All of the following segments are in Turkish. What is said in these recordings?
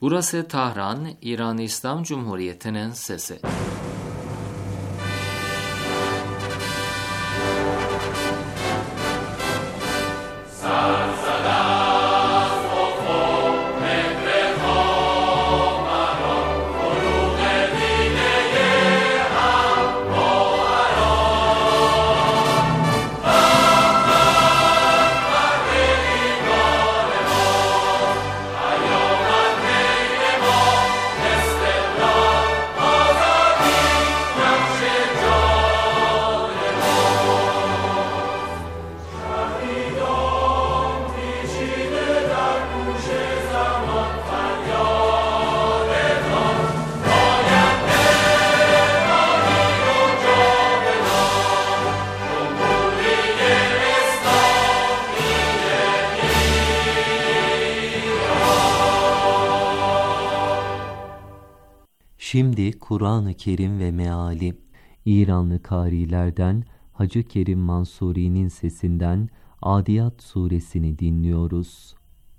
Burası Tahran, İran İslam Cumhuriyeti'nin sesi. Şimdi Kur'an-ı Kerim ve meali, İranlı karilerden Hacı Kerim Mansuri'nin sesinden Adiyat suresini dinliyoruz.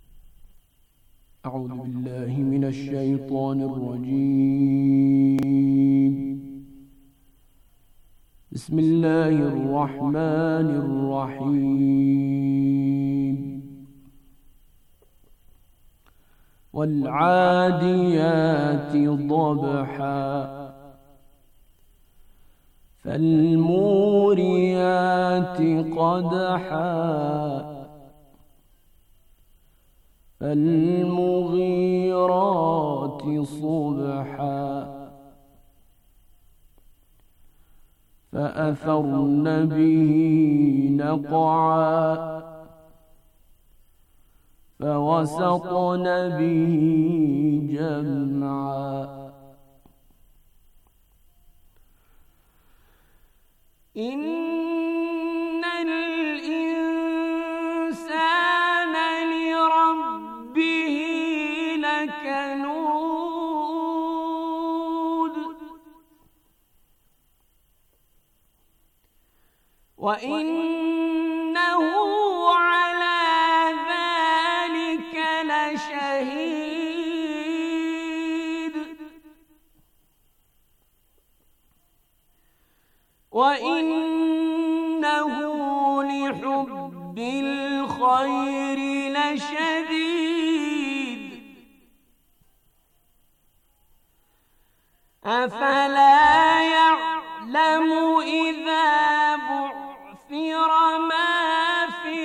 Euzubillahimineşşeytanirracim. Bismillahirrahmanirrahim. وَالْعَادِيَاتِ ضَبْحًا فَالْمُورِيَاتِ قَدْحًا فَالْمُغِيرَاتِ صُبْحًا فَأَثَرْنَ بِهِ نَقْعًا فَوَسَطْنَ بِهِ جَمْعًا إِنَّ الْإِنسَانَ لِرَبِّهِ لَكَنُودٌ وَإِنَّهُ شهيد وإنه لحب الخير لشديد أفلا يعلم إذا بعثر ما في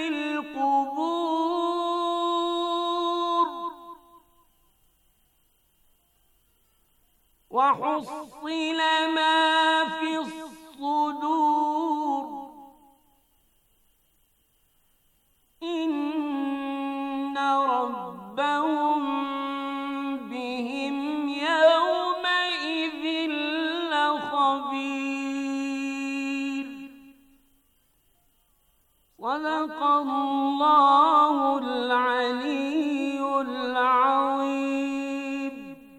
القبور وحصل ما في الصدور إن ربهم بهم يومئذ لخبير صدق الله العلي العظيم.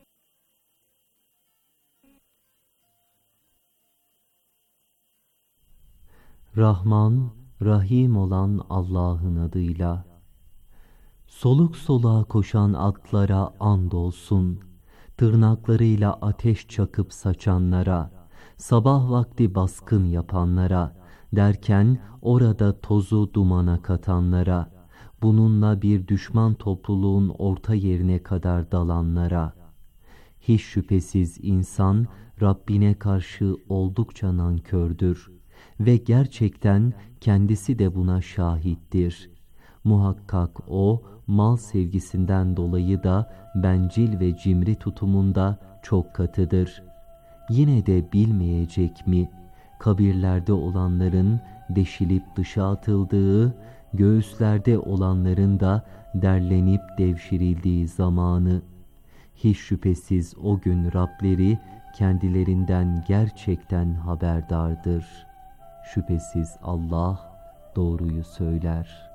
Rahman, Rahim olan Allah'ın adıyla. Soluk soluğa koşan atlara andolsun, tırnaklarıyla ateş çakıp saçanlara, sabah vakti baskın yapanlara, derken orada tozu dumana katanlara, bununla bir düşman topluluğun orta yerine kadar dalanlara. Hiç şüphesiz insan Rabbine karşı oldukça nankördür ve gerçekten kendisi de buna şahittir. Muhakkak o, mal sevgisinden dolayı da bencil ve cimri tutumunda çok katıdır. Yine de bilmeyecek mi, kabirlerde olanların deşilip dışa atıldığı, göğüslerde olanların da derlenip devşirildiği zamanı. Hiç şüphesiz o gün Rableri kendilerinden gerçekten haberdardır. Şüphesiz Allah doğruyu söyler.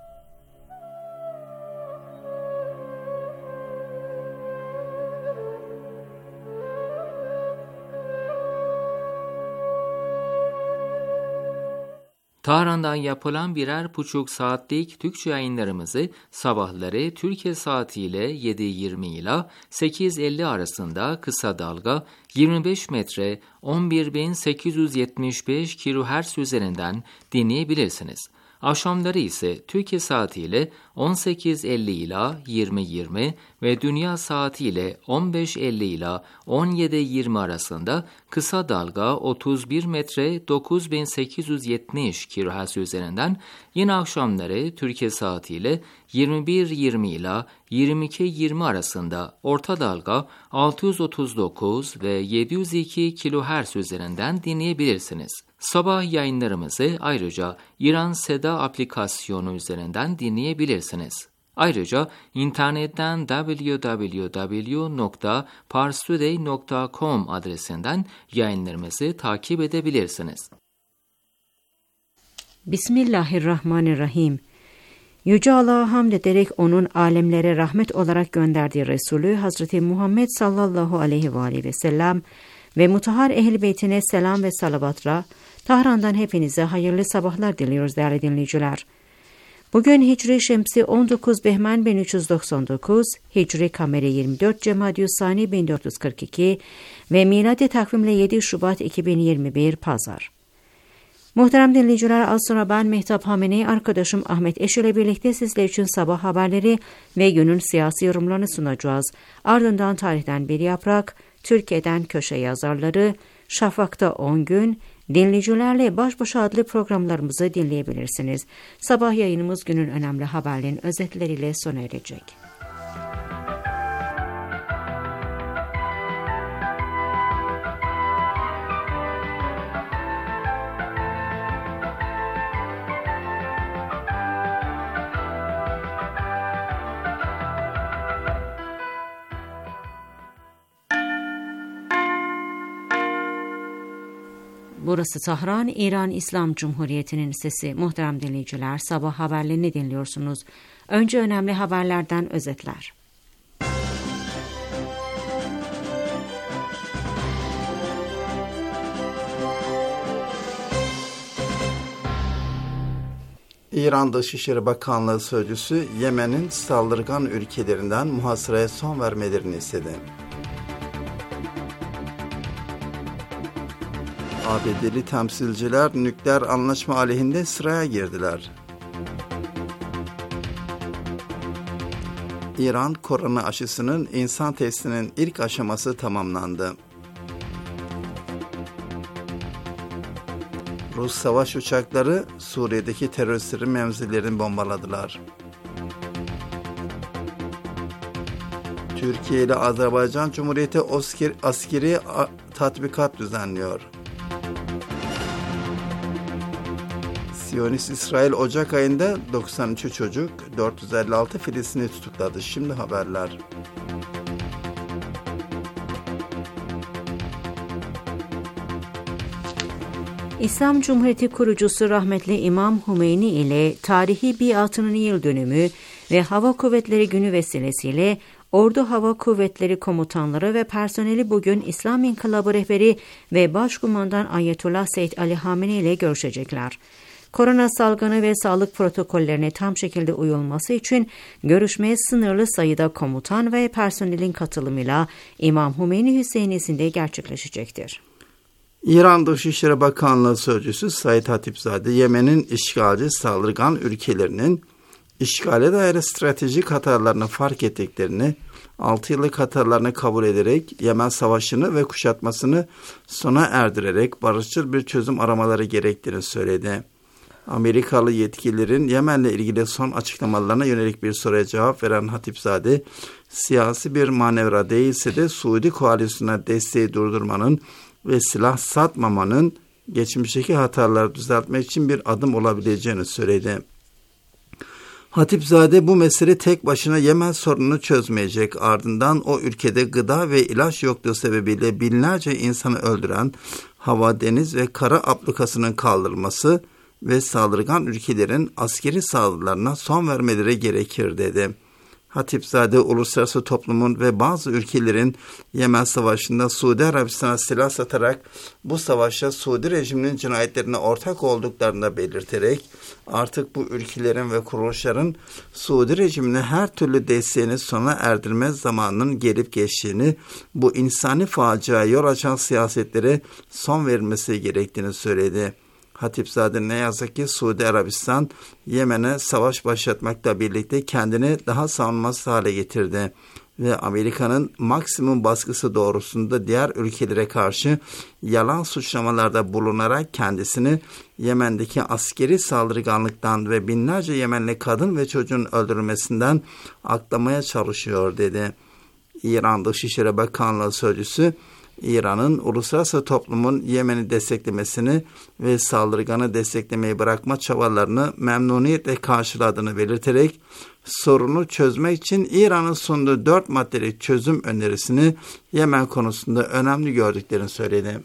Tahran'dan yapılan birer buçuk saatlik Türkçe yayınlarımızı sabahları Türkiye saatiyle 7:20 ile 8:50 arasında kısa dalga 25 metre 11.875 kHz üzerinden dinleyebilirsiniz. Akşamları ise Türkiye saatiyle 18:50 ila 20:20 ve dünya saatiyle 15:50 ila 17:20 arasında kısa dalga 31 metre 9870 kHz üzerinden, yine akşamları Türkiye saatiyle 21:20 ila 22:20 arasında orta dalga 639 ve 702 kHz üzerinden dinleyebilirsiniz. Sabah yayınlarımızı ayrıca İran Seda aplikasyonu üzerinden dinleyebilirsiniz. Ayrıca internetten www.parstoday.com adresinden yayınlarımızı takip edebilirsiniz. Bismillahirrahmanirrahim. Yüce Allah'a hamd ederek onun alemlere rahmet olarak gönderdiği Resulü Hazreti Muhammed sallallahu aleyhi ve aleyhi ve sellem ve mutahhar ehl-i beytine selam ve salavatla Tahran'dan hepinize hayırlı sabahlar diliyoruz değerli dinleyiciler. Bugün Hicri Şemsi 19 Behmen 1399, Hicri Kameri 24 Cemadyüssani 1442 ve miladi takvimle 7 Şubat 2021 Pazar. Muhterem dinleyiciler, az sonra ben Mehtap Hamenei, arkadaşım Ahmet Eş ile birlikte sizler için sabah haberleri ve günün siyasi yorumlarını sunacağız. Ardından tarihten bir yaprak, Türkiye'den köşe yazarları, Şafak'ta 10 gün, dinleyicilerle baş başa adlı programlarımızı dinleyebilirsiniz. Sabah yayınımız günün önemli haberlerin özetleriyle sona erecek. Burası Tahran, İran İslam Cumhuriyeti'nin sesi. Muhterem dinleyiciler, sabah haberlerini dinliyorsunuz. Önce önemli haberlerden özetler. İran Dışişleri Bakanlığı Sözcüsü, Yemen'in saldırgan ülkelerinden muhasıraya son vermelerini istedi. ABD'li temsilciler nükleer anlaşma aleyhinde sıraya girdiler. İran korona aşısının insan testinin ilk aşaması tamamlandı. Rus savaş uçakları Suriye'deki teröristlerin mevzilerini bombaladılar. Türkiye ile Azerbaycan Cumhuriyeti askeri tatbikat düzenliyor. Siyonist İsrail Ocak ayında 93 çocuk, 456 Filistinli tutukladı. Şimdi haberler. İslam Cumhuriyeti kurucusu rahmetli İmam Hümeyni ile tarihi biatının yıl dönümü ve Hava Kuvvetleri Günü vesilesiyle Ordu Hava Kuvvetleri komutanları ve personeli bugün İslam İnkılabı rehberi ve Başkumandan Ayetullah Seyyid Ali Hamenei ile görüşecekler. Korona salgını ve sağlık protokollerine tam şekilde uyulması için görüşmeye sınırlı sayıda komutan ve personelin katılımıyla İmam Hümeyni Hüseyinisi'nde gerçekleşecektir. İran Dışişleri Bakanlığı Sözcüsü Said Hatipzade, Yemen'in işgalci saldırgan ülkelerinin işgale dair stratejik hatalarını fark ettiklerini, 6 yıllık hatalarını kabul ederek Yemen Savaşı'nı ve kuşatmasını sona erdirerek barışçıl bir çözüm aramaları gerektiğini söyledi. Amerikalı yetkililerin Yemen'le ilgili son açıklamalarına yönelik bir soruya cevap veren Hatipzade, siyasi bir manevra değilse de Suudi koalisyona desteği durdurmanın ve silah satmamanın geçmişteki hataları düzeltmek için bir adım olabileceğini söyledi. Hatipzade bu mesele tek başına Yemen sorununu çözmeyecek, ardından o ülkede gıda ve ilaç yokluğu sebebiyle binlerce insanı öldüren hava, deniz ve kara ablukasının kaldırılması ve saldırgan ülkelerin askeri saldırılarına son vermeleri gerekir dedi. Hatipzade uluslararası toplumun ve bazı ülkelerin Yemen Savaşı'nda Suudi Arabistan'a silah satarak bu savaşa Suudi rejiminin cinayetlerine ortak olduklarını da belirterek artık bu ülkelerin ve kuruluşların Suudi rejimine her türlü desteğini sona erdirme zamanının gelip geçtiğini, bu insani faciaya yol açan siyasetlere son verilmesi gerektiğini söyledi. Hatipzade ne yazık ki Suudi Arabistan Yemen'e savaş başlatmakla birlikte kendini daha savunmasız hale getirdi ve Amerika'nın maksimum baskısı doğrusunda diğer ülkelere karşı yalan suçlamalarda bulunarak kendisini Yemen'deki askeri saldırganlıktan ve binlerce Yemenli kadın ve çocuğun öldürülmesinden aklamaya çalışıyor dedi. İran Dışişleri Bakanlığı Sözcüsü, İran'ın uluslararası toplumun Yemen'i desteklemesini ve saldırganı desteklemeyi bırakma çabalarını memnuniyetle karşıladığını belirterek sorunu çözmek için İran'ın sunduğu 4 maddelik çözüm önerisini Yemen konusunda önemli gördüklerini söyledi.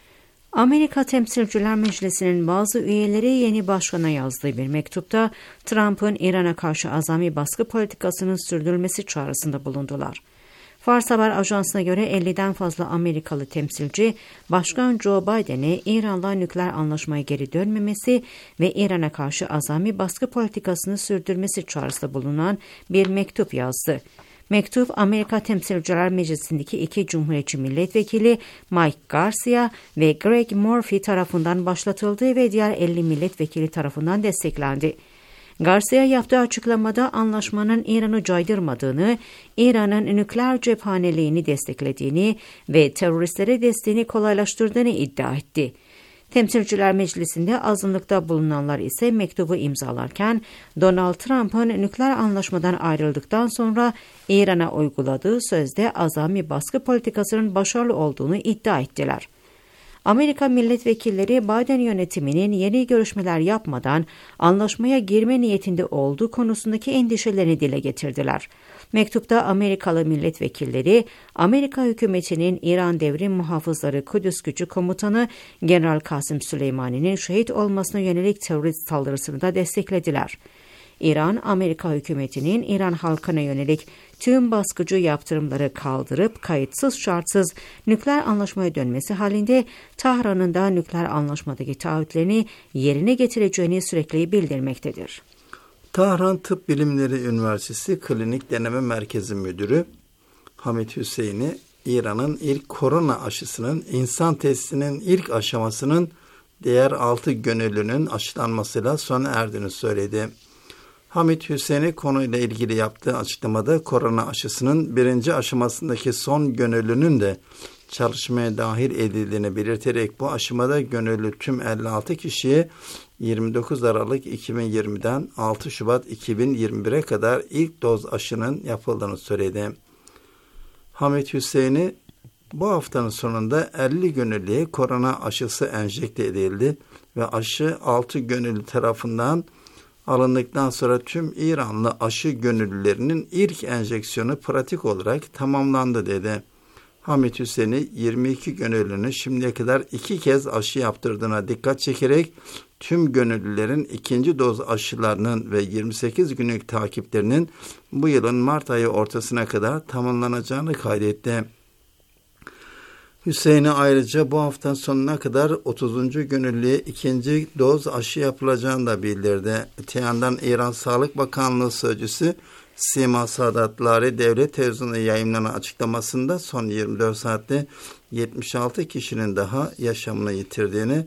Amerika Temsilciler Meclisi'nin bazı üyeleri yeni başkana yazdığı bir mektupta Trump'ın İran'a karşı azami baskı politikasının sürdürülmesi çağrısında bulundular. Fars Haber Ajansı'na göre 50'den fazla Amerikalı temsilci, Başkan Joe Biden'e İran'la nükleer anlaşmaya geri dönmemesi ve İran'a karşı azami baskı politikasını sürdürmesi çağrısında bulunan bir mektup yazdı. Mektup, Amerika Temsilciler Meclisi'ndeki 2 Cumhuriyetçi milletvekili Mike Garcia ve Greg Murphy tarafından başlatıldı ve diğer 50 milletvekili tarafından desteklendi. Garcia yaptığı açıklamada anlaşmanın İran'ı caydırmadığını, İran'ın nükleer cephaneliğini desteklediğini ve teröristlere desteğini kolaylaştırdığını iddia etti. Temsilciler Meclisi'nde azınlıkta bulunanlar ise mektubu imzalarken Donald Trump'ın nükleer anlaşmadan ayrıldıktan sonra İran'a uyguladığı sözde azami baskı politikasının başarılı olduğunu iddia ettiler. Amerika milletvekilleri Biden yönetiminin yeni görüşmeler yapmadan anlaşmaya girme niyetinde olduğu konusundaki endişelerini dile getirdiler. Mektupta Amerikalı milletvekilleri Amerika hükümetinin İran Devrim Muhafızları Kudüs Gücü Komutanı General Kasım Süleymani'nin şehit olmasına yönelik terörist saldırısını da desteklediler. İran, Amerika hükümetinin İran halkına yönelik tüm baskıcı yaptırımları kaldırıp kayıtsız şartsız nükleer anlaşmaya dönmesi halinde Tahran'ın da nükleer anlaşmadaki taahhütlerini yerine getireceğini sürekli bildirmektedir. Tahran Tıp Bilimleri Üniversitesi Klinik Deneme Merkezi Müdürü Hamit Hüseyin'i, İran'ın ilk korona aşısının insan testinin ilk aşamasının diğer 6 gönüllünün aşılanmasıyla sona erdiğini söyledi. Hamit Hüseyin'i konuyla ilgili yaptığı açıklamada korona aşısının 1. aşamasındaki son gönüllünün de çalışmaya dahil edildiğini belirterek bu aşamada gönüllü tüm 56 kişiye 29 Aralık 2020'den 6 Şubat 2021'e kadar ilk doz aşının yapıldığını söyledi. Hamit Hüseyin'i bu haftanın sonunda 50 gönüllüye korona aşısı enjekte edildi ve aşı 6 gönüllü tarafından alındıktan sonra tüm İranlı aşı gönüllülerinin ilk enjeksiyonu pratik olarak tamamlandı dedi. Hamit Hüseyin'i 22 gönüllünün şimdiye kadar 2 kez aşı yaptırdığına dikkat çekerek tüm gönüllülerin 2. doz aşılarının ve 28 günlük takiplerinin bu yılın Mart ayı ortasına kadar tamamlanacağını kaydetti. Hüseyin'e ayrıca bu hafta sonuna kadar 30. gönüllüye 2. doz aşı yapılacağını da bildirdi. Öte yandan İran Sağlık Bakanlığı Sözcüsü Sima Sadatlari devlet televizyonunda yayınlanan açıklamasında son 24 saatte 76 kişinin daha yaşamını yitirdiğini,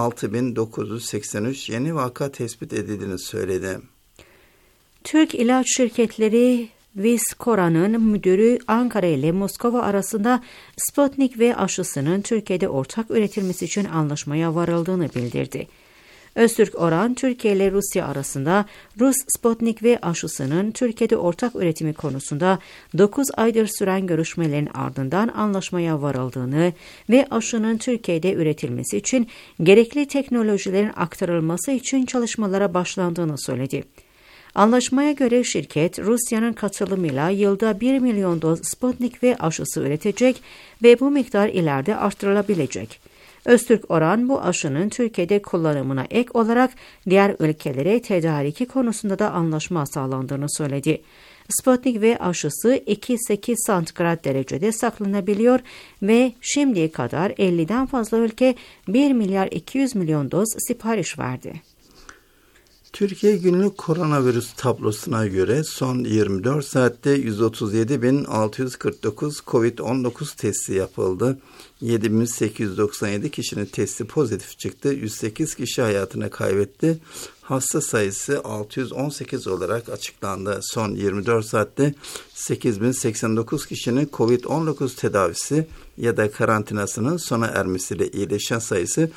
6.983 yeni vaka tespit edildiğini söyledi. Türk ilaç şirketleri Viscora'nın müdürü Ankara ile Moskova arasında Sputnik V aşısının Türkiye'de ortak üretilmesi için anlaşmaya varıldığını bildirdi. Öztürk Oran, Türkiye ile Rusya arasında Rus Sputnik V aşısının Türkiye'de ortak üretimi konusunda 9 aydır süren görüşmelerin ardından anlaşmaya varıldığını ve aşının Türkiye'de üretilmesi için gerekli teknolojilerin aktarılması için çalışmalara başlandığını söyledi. Anlaşmaya göre şirket, Rusya'nın katılımıyla yılda 1 milyon doz Sputnik V aşısı üretecek ve bu miktar ileride artırılabilecek. Öztürk Oran bu aşının Türkiye'de kullanımına ek olarak diğer ülkelere tedariki konusunda da anlaşma sağlandığını söyledi. Sputnik V aşısı 2-8 santigrat derecede saklanabiliyor ve şimdiye kadar 50'den fazla ülke 1 milyar 200 milyon doz sipariş verdi. Türkiye günlük koronavirüs tablosuna göre son 24 saatte 137.649 COVID-19 testi yapıldı. 7.897 kişinin testi pozitif çıktı. 108 kişi hayatını kaybetti. Hasta sayısı 618 olarak açıklandı. Son 24 saatte 8.089 kişinin COVID-19 tedavisi ya da karantinasının sona ermesiyle iyileşen sayısı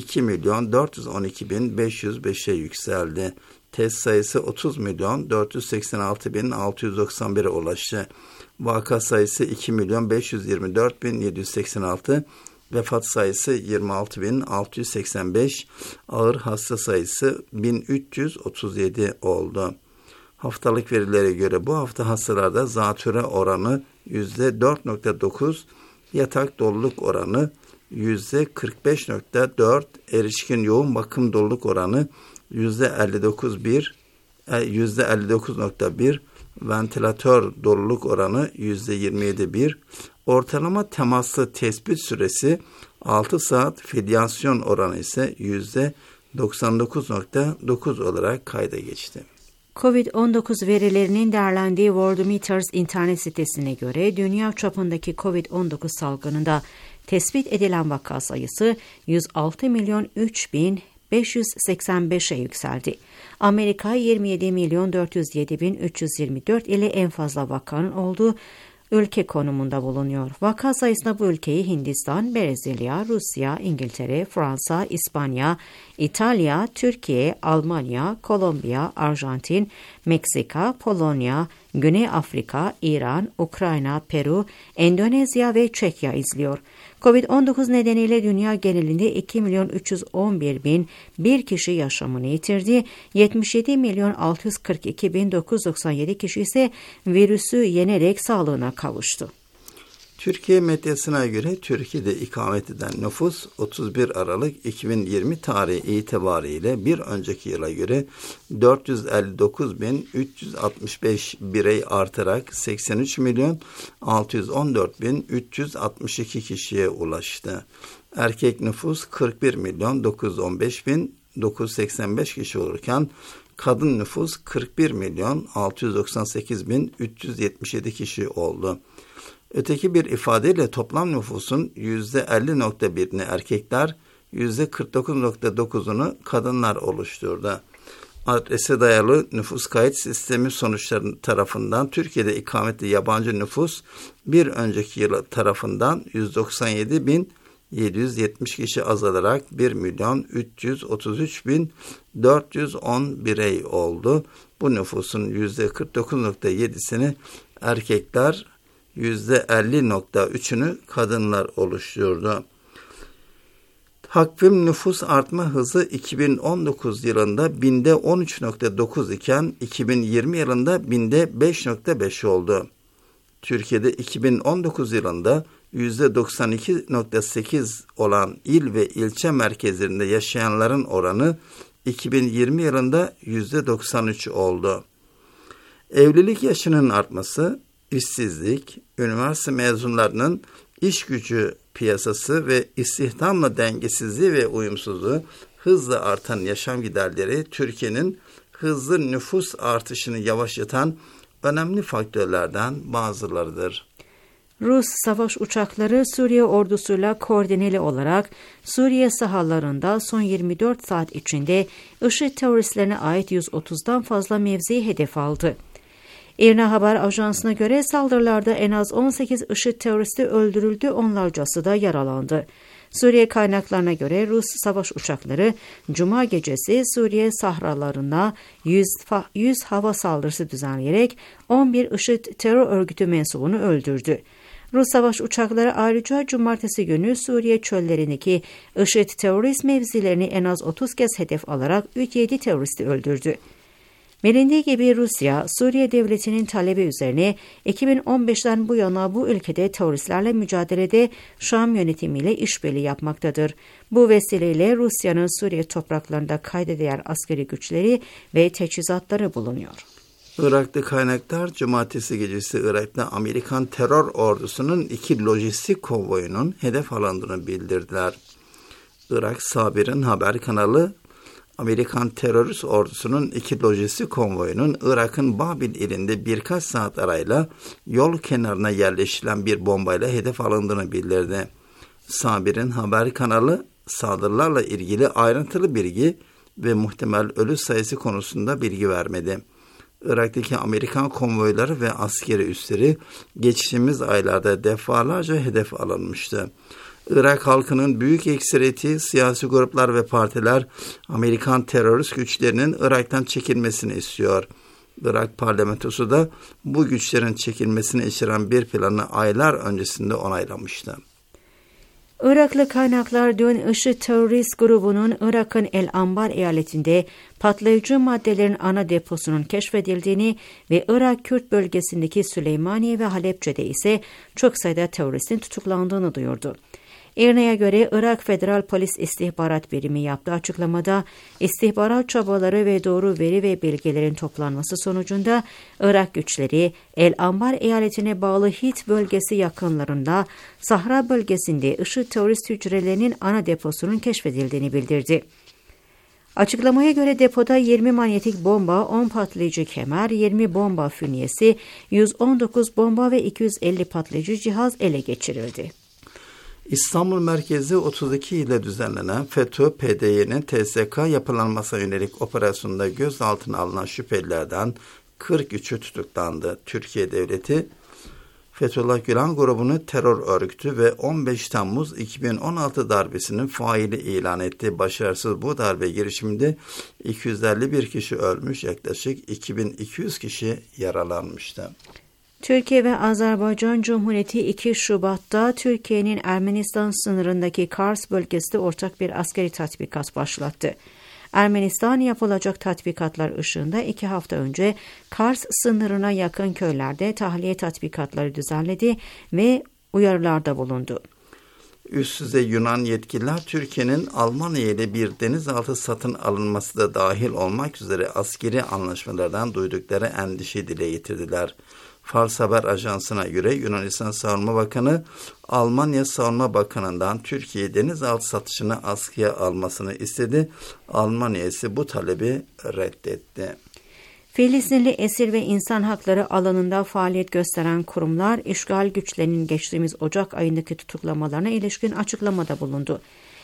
2.412.505'e yükseldi. Test sayısı 30.486.691'e ulaştı. Vaka sayısı 2.524.786, vefat sayısı 26.685, ağır hasta sayısı 1.337 oldu. Haftalık verilere göre bu hafta hastalarda zatürre oranı %4.9, yatak doluluk oranı %45.4, erişkin yoğun bakım doluluk oranı %59.1, ventilatör doluluk oranı %27.1, ortalama temaslı tespit süresi 6 saat, filyasyon oranı ise %99.9 olarak kayda geçti. COVID-19 verilerinin değerlendiği Worldometers internet sitesine göre dünya çapındaki COVID-19 salgınında tespit edilen vaka sayısı 106.003.585'e yükseldi. Amerika 27.407.324 ile en fazla vakanın olduğu ülke konumunda bulunuyor. Vaka sayısında bu ülkeyi Hindistan, Brezilya, Rusya, İngiltere, Fransa, İspanya, İtalya, Türkiye, Almanya, Kolombiya, Arjantin, Meksika, Polonya, Güney Afrika, İran, Ukrayna, Peru, Endonezya ve Çekya izliyor. Covid-19 nedeniyle dünya genelinde 2.311.001 kişi yaşamını yitirdi. 77.642.997 kişi ise virüsü yenerek sağlığına kavuştu. Türkiye medyasına göre Türkiye'de ikamet eden nüfus 31 Aralık 2020 tarihi itibariyle bir önceki yıla göre 459.365 birey artarak 83.614.362 kişiye ulaştı. Erkek nüfus 41.915.985 kişi olurken kadın nüfus 41.698.377 kişi oldu. Öteki bir ifadeyle toplam nüfusun %50.1'ini erkekler, %49.9'unu kadınlar oluşturdu. Adrese dayalı nüfus kayıt sistemi sonuçları tarafından Türkiye'de ikametli yabancı nüfus bir önceki yıl tarafından 197.770 kişi azalarak 1.333.410 birey oldu. Bu nüfusun %49.7'sini erkekler, %50.3'ünü kadınlar oluşturdu. Takvim nüfus artma hızı 2019 yılında binde 13.9 iken 2020 yılında binde 5.5 oldu. Türkiye'de 2019 yılında %92.8 olan il ve ilçe merkezlerinde yaşayanların oranı 2020 yılında %93 oldu. Evlilik yaşının artması, işsizlik, üniversite mezunlarının iş gücü piyasası ve istihdamla dengesizliği ve uyumsuzluğu, hızla artan yaşam giderleri Türkiye'nin hızlı nüfus artışını yavaşlatan önemli faktörlerden bazılarıdır. Rus savaş uçakları Suriye ordusuyla koordineli olarak Suriye sahalarında son 24 saat içinde IŞİD teröristlerine ait 130'dan fazla mevziyi hedef aldı. İRNA Haber Ajansı'na göre saldırılarda en az 18 IŞİD teröristi öldürüldü, onlarcası da yaralandı. Suriye kaynaklarına göre Rus savaş uçakları Cuma gecesi Suriye sahralarına 100 hava saldırısı düzenleyerek 11 IŞİD terör örgütü mensubunu öldürdü. Rus savaş uçakları ayrıca Cumartesi günü Suriye çöllerindeki IŞİD terörist mevzilerini en az 30 kez hedef alarak 7 teröristi öldürdü. Bilindiği gibi Rusya, Suriye devletinin talebi üzerine 2015'ten bu yana bu ülkede teröristlerle mücadelede Şam yönetimiyle işbirliği yapmaktadır. Bu vesileyle Rusya'nın Suriye topraklarında kayda değer askeri güçleri ve teçhizatları bulunuyor. Irak'ta kaynaklar cumartesi gecesi Irak'ta Amerikan terör ordusunun 2 lojistik konvoyunun hedef alındığını bildirdiler. Irak Sabir'in haber kanalı Amerikan terörist ordusunun 2 lojistik konvoyunun Irak'ın Babil ilinde birkaç saat arayla yol kenarına yerleştirilen bir bombayla hedef alındığını bildirdi. Sabir'in haber kanalı saldırılarla ilgili ayrıntılı bilgi ve muhtemel ölü sayısı konusunda bilgi vermedi. Irak'taki Amerikan konvoyları ve askeri üsleri geçtiğimiz aylarda defalarca hedef alınmıştı. Irak halkının büyük ekseriyeti, siyasi gruplar ve partiler Amerikan terörist güçlerinin Irak'tan çekilmesini istiyor. Irak parlamentosu da bu güçlerin çekilmesini içeren bir planı aylar öncesinde onaylamıştı. Iraklı kaynaklar dün IŞİD terörist grubunun Irak'ın El Anbar eyaletinde patlayıcı maddelerin ana deposunun keşfedildiğini ve Irak Kürt bölgesindeki Süleymaniye ve Halepçe'de ise çok sayıda teröristin tutuklandığını duyurdu. İRNA'ya göre Irak Federal Polis İstihbarat Birimi yaptığı açıklamada istihbarat çabaları ve doğru veri ve bilgilerin toplanması sonucunda Irak güçleri El Anbar eyaletine bağlı Hit bölgesi yakınlarında Sahra bölgesinde IŞİD terörist hücrelerinin ana deposunun keşfedildiğini bildirdi. Açıklamaya göre depoda 20 manyetik bomba, 10 patlayıcı kemer, 20 bomba fünyesi, 119 bomba ve 250 patlayıcı cihaz ele geçirildi. İstanbul merkezli 32 ile düzenlenen FETÖ-PDY'nin TSK yapılanmasına yönelik operasyonda gözaltına alınan şüphelilerden 43'ü tutuklandı. Türkiye Devleti, Fethullah Gülen grubunu terör örgütü ve 15 Temmuz 2016 darbesinin faili ilan etti. Başarısız bu darbe girişiminde 251 kişi ölmüş, yaklaşık 2200 kişi yaralanmıştı. Türkiye ve Azerbaycan Cumhuriyeti 2 Şubat'ta Türkiye'nin Ermenistan sınırındaki Kars bölgesinde ortak bir askeri tatbikat başlattı. Ermenistan yapılacak tatbikatlar ışığında 2 hafta önce Kars sınırına yakın köylerde tahliye tatbikatları düzenledi ve uyarılarda bulundu. Üst düzey Yunan yetkililer Türkiye'nin Almanya ile bir denizaltı satın alınması da dahil olmak üzere askeri anlaşmalardan duydukları endişeyi dile getirdiler. Fars Haber Ajansı'na göre Yunanistan Savunma Bakanı, Almanya Savunma Bakanı'ndan Türkiye denizaltı satışını askıya almasını istedi. Almanya ise bu talebi reddetti. Filistinli esir ve insan hakları alanında faaliyet gösteren kurumlar, işgal güçlerinin geçtiğimiz Ocak ayındaki tutuklamalarına ilişkin açıklamada bulundu.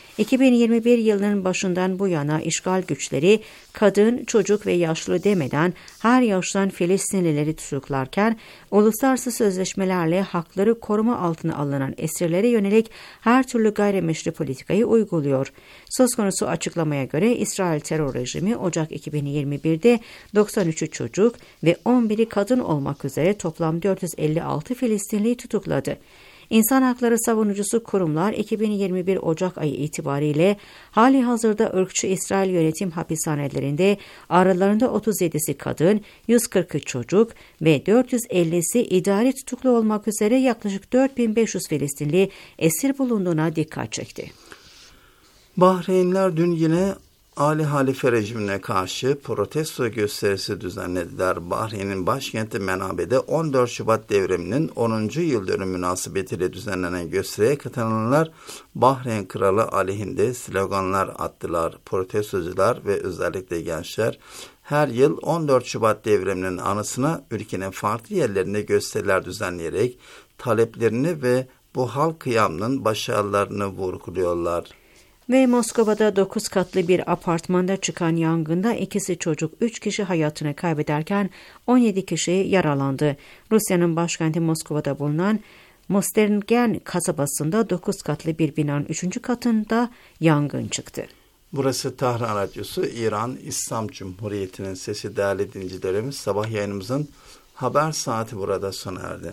2021 yılının başından bu yana işgal güçleri kadın, çocuk ve yaşlı demeden her yaştan Filistinlileri tutuklarken uluslararası sözleşmelerle hakları koruma altına alınan esirlere yönelik her türlü gayrimeşru politikayı uyguluyor. Söz konusu açıklamaya göre İsrail terör rejimi Ocak 2021'de 93'ü çocuk ve 11'i kadın olmak üzere toplam 456 Filistinliyi tutukladı. İnsan hakları savunucusu kurumlar 2021 Ocak ayı itibariyle hali hazırda ırkçı İsrail yönetim hapishanelerinde aralarında 37'si kadın, 140'ı çocuk ve 450'si idari tutuklu olmak üzere yaklaşık 4500 Filistinli esir bulunduğuna dikkat çekti. Bahreynler dün yine Ali Halife rejimine karşı protesto gösterisi düzenlediler. Bahreyn'in başkenti Menabe'de 14 Şubat devriminin 10. yıl dönümü münasebetiyle düzenlenen gösteriye katılanlar Bahreyn Kralı aleyhinde sloganlar attılar. Protestocular ve özellikle gençler her yıl 14 Şubat devriminin anısına ülkenin farklı yerlerinde gösteriler düzenleyerek taleplerini ve bu halk kıyamının başarılarını vurguluyorlar. Ve Moskova'da 9 katlı bir apartmanda çıkan yangında 2'si çocuk, 3 kişi hayatını kaybederken 17 kişi yaralandı. Rusya'nın başkenti Moskova'da bulunan Mostergen kasabasında 9 katlı bir binanın 3. katında yangın çıktı. Burası Tahran Radyosu, İran İslam Cumhuriyeti'nin sesi. Değerli dinleyicilerimiz, sabah yayınımızın haber saati burada sona erdi.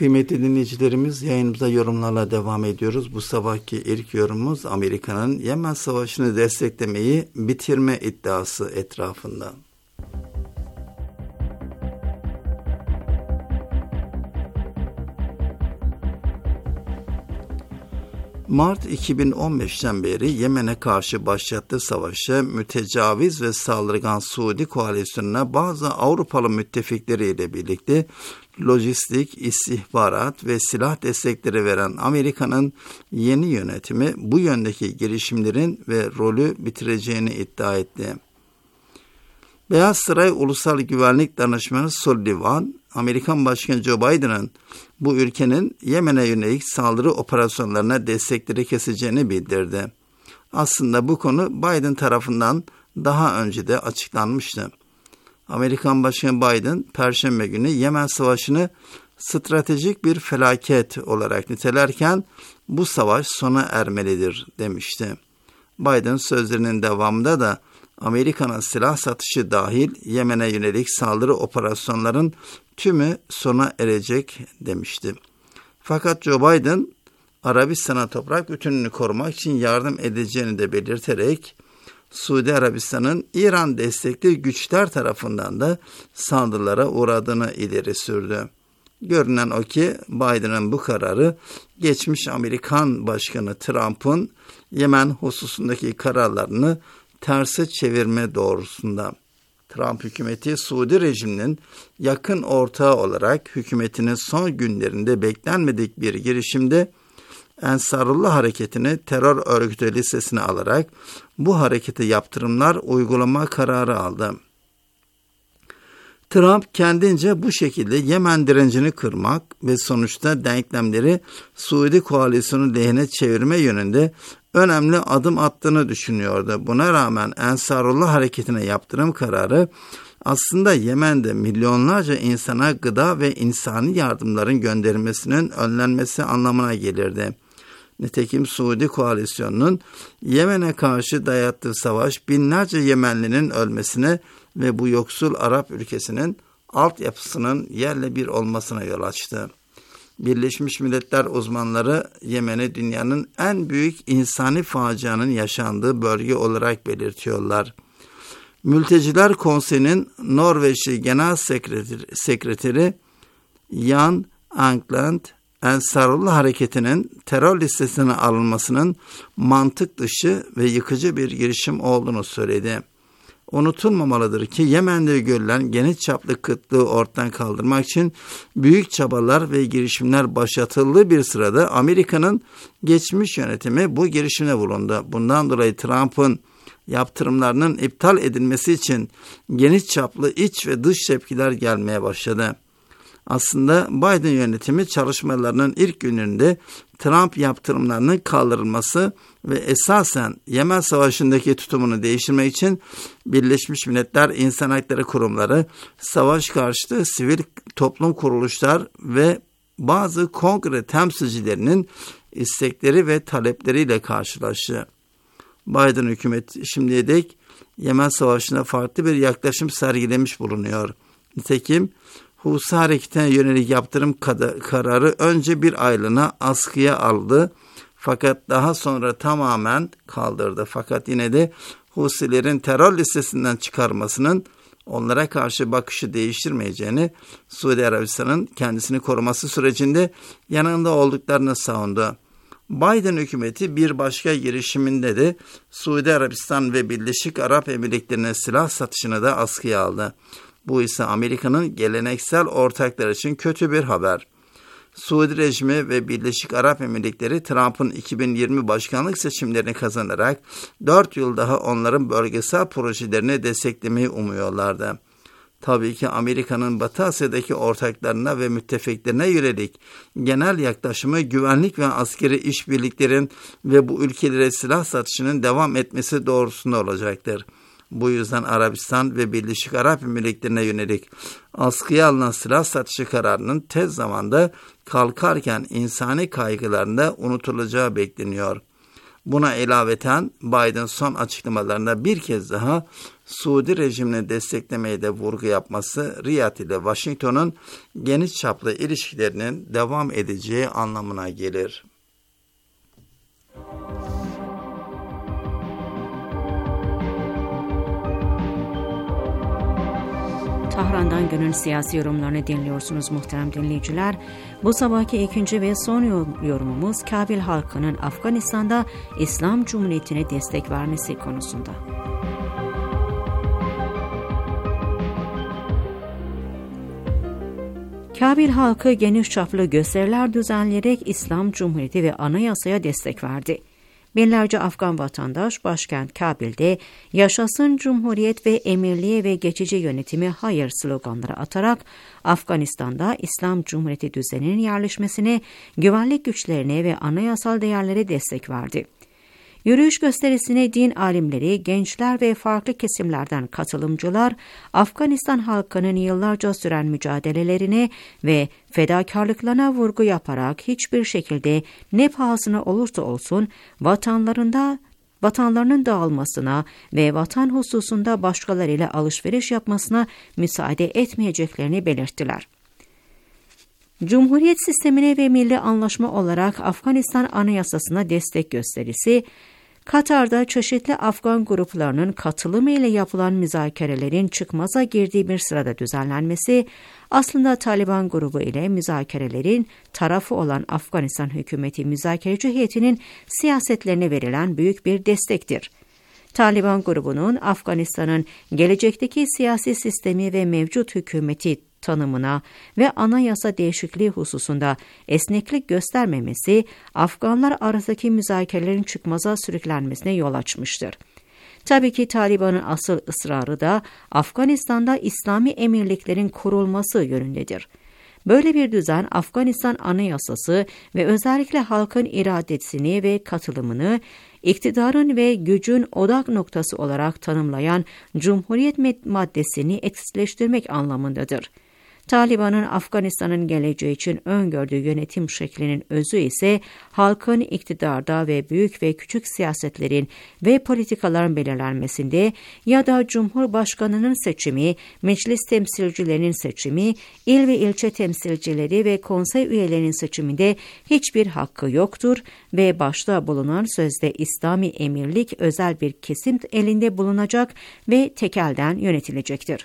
Kıymetli dinleyicilerimiz, yayınımıza yorumlarla devam ediyoruz. Bu sabahki ilk yorumumuz Amerika'nın Yemen Savaşı'nı desteklemeyi bitirme iddiası etrafında. Mart 2015'ten beri Yemen'e karşı başlattığı savaşa mütecaviz ve saldırgan Suudi koalisyonuna bazı Avrupalı müttefikleriyle birlikte lojistik, istihbarat ve silah destekleri veren Amerika'nın yeni yönetimi bu yöndeki girişimlerin ve rolü bitireceğini iddia etti. Beyaz Saray Ulusal Güvenlik Danışmanı Sullivan, Amerikan Başkanı Joe Biden'ın bu ülkenin Yemen'e yönelik saldırı operasyonlarına destekleri keseceğini bildirdi. Aslında bu konu Biden tarafından daha önce de açıklanmıştı. Amerikan Başkanı Biden, Perşembe günü Yemen Savaşı'nı stratejik bir felaket olarak nitelerken bu savaş sona ermelidir demişti. Biden sözlerinin devamında da Amerika'nın silah satışı dahil Yemen'e yönelik saldırı operasyonların tümü sona erecek demişti. Fakat Joe Biden, Arabistan'a toprak bütünlüğünü korumak için yardım edeceğini de belirterek, Suudi Arabistan'ın İran destekli güçler tarafından da saldırılara uğradığını ileri sürdü. Görünen o ki Biden'ın bu kararı geçmiş Amerikan Başkanı Trump'ın Yemen hususundaki kararlarını terse çevirme doğrultusunda. Trump hükümeti Suudi rejiminin yakın ortağı olarak hükümetinin son günlerinde beklenmedik bir girişimde Ensarullah hareketini terör örgütü listesine alarak bu harekete yaptırımlar uygulama kararı aldı. Trump kendince bu şekilde Yemen direncini kırmak ve sonuçta denklemleri Suudi koalisyonu lehine çevirme yönünde önemli adım attığını düşünüyordu. Buna rağmen Ensarullah hareketine yaptırım kararı aslında Yemen'de milyonlarca insana gıda ve insani yardımların gönderilmesinin önlenmesi anlamına gelirdi. Nitekim Suudi koalisyonunun Yemen'e karşı dayattığı savaş binlerce Yemenlinin ölmesine ve bu yoksul Arap ülkesinin altyapısının yerle bir olmasına yol açtı. Birleşmiş Milletler uzmanları Yemen'i dünyanın en büyük insani facianın yaşandığı bölge olarak belirtiyorlar. Mülteciler Konseyi'nin Norveçli Genel Sekreteri Jan Egeland, Ensarullah hareketinin terör listesine alınmasının mantık dışı ve yıkıcı bir girişim olduğunu söyledi. Unutulmamalıdır ki Yemen'de görülen geniş çaplı kıtlığı ortadan kaldırmak için büyük çabalar ve girişimler başlatıldığı bir sırada Amerika'nın geçmiş yönetimi bu girişimde bulundu. Bundan dolayı Trump'ın yaptırımlarının iptal edilmesi için geniş çaplı iç ve dış tepkiler gelmeye başladı. Aslında Biden yönetimi çalışmalarının ilk gününde Trump yaptırımlarının kaldırılması ve esasen Yemen Savaşı'ndaki tutumunu değiştirmek için Birleşmiş Milletler İnsan Hakları Kurumları, savaş karşıtı sivil toplum kuruluşlar ve bazı kongre temsilcilerinin istekleri ve talepleriyle karşılaştı. Biden hükümeti şimdiye dek Yemen Savaşı'na farklı bir yaklaşım sergilemiş bulunuyor. Nitekim Husi hareketine yönelik yaptırım kararı önce bir aylığına askıya aldı fakat daha sonra tamamen kaldırdı. Fakat yine de Husilerin terör listesinden çıkarmasının onlara karşı bakışı değiştirmeyeceğini, Suudi Arabistan'ın kendisini koruması sürecinde yanında olduklarını savundu. Biden hükümeti bir başka girişiminde de Suudi Arabistan ve Birleşik Arap Emirlikleri'ne silah satışını da askıya aldı. Bu ise Amerika'nın geleneksel ortakları için kötü bir haber. Suudi rejimi ve Birleşik Arap Emirlikleri Trump'ın 2020 başkanlık seçimlerini kazanarak 4 yıl daha onların bölgesel projelerini desteklemeyi umuyorlardı. Tabii ki Amerika'nın Batı Asya'daki ortaklarına ve müttefiklerine yönelik genel yaklaşımı güvenlik ve askeri işbirliklerin ve bu ülkelere silah satışının devam etmesi doğrultusunda olacaktır. Bu yüzden Arabistan ve Birleşik Arap Emirlikleri'ne yönelik askıya alınan silah satışı kararının tez zamanda kalkarken insani kaygılarında unutulacağı bekleniyor. Buna ilaveten Biden son açıklamalarında bir kez daha Suudi rejimini desteklemeye de vurgu yapması Riyad ile Washington'un geniş çaplı ilişkilerinin devam edeceği anlamına gelir. Tahran'dan günün siyasi yorumlarını dinliyorsunuz muhterem dinleyiciler. Bu sabahki ikinci ve son yorumumuz Kabil halkının Afganistan'da İslam Cumhuriyeti'ne destek vermesi konusunda. Kabil halkı geniş çaplı gösteriler düzenleyerek İslam Cumhuriyeti ve anayasaya destek verdi. Binlerce Afgan vatandaş başkent Kabil'de "Yaşasın Cumhuriyet ve emirliğe ve geçici yönetimi hayır" sloganları atarak Afganistan'da İslam Cumhuriyeti düzeninin yerleşmesine, güvenlik güçlerine ve anayasal değerlere destek verdi. Yürüyüş gösterisine din alimleri, gençler ve farklı kesimlerden katılımcılar, Afganistan halkının yıllarca süren mücadelelerine ve fedakarlıklarına vurgu yaparak hiçbir şekilde ne pahasına olursa olsun vatanlarının dağılmasına ve vatan hususunda başkalarıyla alışveriş yapmasına müsaade etmeyeceklerini belirttiler. Cumhuriyet sistemine ve milli anlaşma olarak Afganistan Anayasası'na destek gösterisi, Katar'da çeşitli Afgan gruplarının katılımı ile yapılan müzakerelerin çıkmaza girdiği bir sırada düzenlenmesi, aslında Taliban grubu ile müzakerelerin tarafı olan Afganistan hükümeti müzakereci heyetinin siyasetlerine verilen büyük bir destektir. Taliban grubunun Afganistan'ın gelecekteki siyasi sistemi ve mevcut hükümeti tanımına ve anayasa değişikliği hususunda esneklik göstermemesi, Afganlar arasındaki müzakerelerin çıkmaza sürüklenmesine yol açmıştır. Tabii ki Taliban'ın asıl ısrarı da Afganistan'da İslami emirliklerin kurulması yönündedir. Böyle bir düzen Afganistan Anayasası ve özellikle halkın iradesini ve katılımını iktidarın ve gücün odak noktası olarak tanımlayan Cumhuriyet maddesini eksizleştirmek anlamındadır. Taliban'ın Afganistan'ın geleceği için öngördüğü yönetim şeklinin özü ise halkın iktidarda ve büyük ve küçük siyasetlerin ve politikaların belirlenmesinde ya da Cumhurbaşkanı'nın seçimi, meclis temsilcilerinin seçimi, il ve ilçe temsilcileri ve konsey üyelerinin seçiminde hiçbir hakkı yoktur ve başta bulunan sözde İslami emirlik özel bir kesim elinde bulunacak ve tekelden yönetilecektir.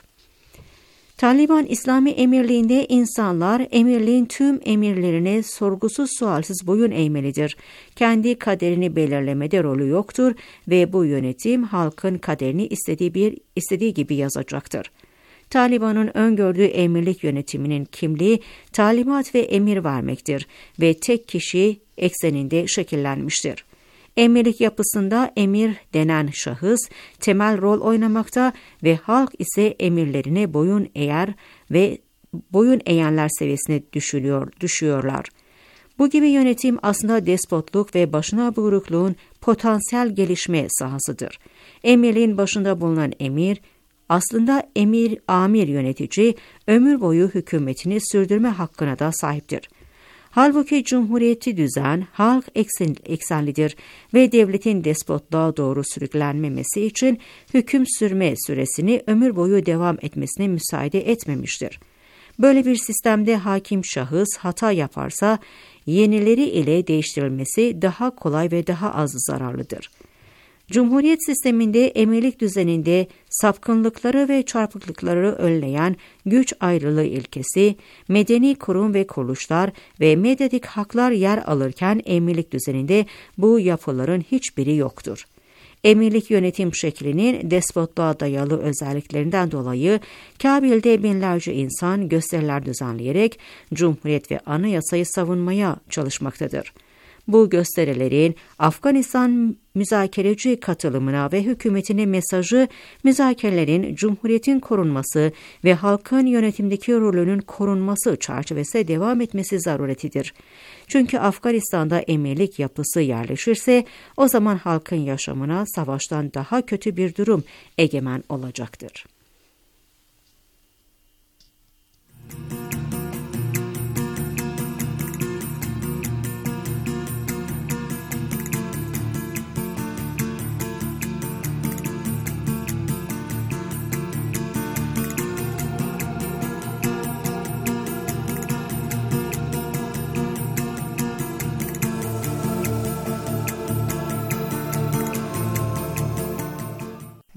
Taliban İslami emirliğinde insanlar emirliğin tüm emirlerine sorgusuz sualsiz boyun eğmelidir. Kendi kaderini belirlemede rolü yoktur ve bu yönetim halkın kaderini istediği gibi yazacaktır. Taliban'ın öngördüğü emirlik yönetiminin kimliği talimat ve emir vermektir ve tek kişi ekseninde şekillenmiştir. Emirlik yapısında emir denen şahıs temel rol oynamakta ve halk ise emirlerine boyun eğer ve boyun eğenler seviyesine düşüyorlar. Bu gibi yönetim aslında despotluk ve başına buyrukluğun potansiyel gelişme sahasıdır. Emirliğin başında bulunan emir, aslında amir yönetici ömür boyu hükümetini sürdürme hakkına da sahiptir. Halbuki cumhuriyeti düzen halk eksenlidir ve devletin despotluğa doğru sürüklenmemesi için hüküm sürme süresini ömür boyu devam etmesine müsaade etmemiştir. Böyle bir sistemde hakim şahıs hata yaparsa yenileri ile değiştirilmesi daha kolay ve daha az zararlıdır. Cumhuriyet sisteminde emirlik düzeninde sapkınlıkları ve çarpıklıkları önleyen güç ayrılığı ilkesi, medeni kurum ve kuruluşlar ve medyatik haklar yer alırken emirlik düzeninde bu yapıların hiçbiri yoktur. Emirlik yönetim şeklinin despotluğa dayalı özelliklerinden dolayı Kabil'de binlerce insan gösteriler düzenleyerek Cumhuriyet ve anayasayı savunmaya çalışmaktadır. Bu gösterilerin Afganistan müzakereci katılımına ve hükümetine mesajı, müzakerelerin Cumhuriyet'in korunması ve halkın yönetimdeki rolünün korunması çerçevesinde devam etmesi zaruretidir. Çünkü Afganistan'da emirlik yapısı yerleşirse o zaman halkın yaşamına savaştan daha kötü bir durum egemen olacaktır.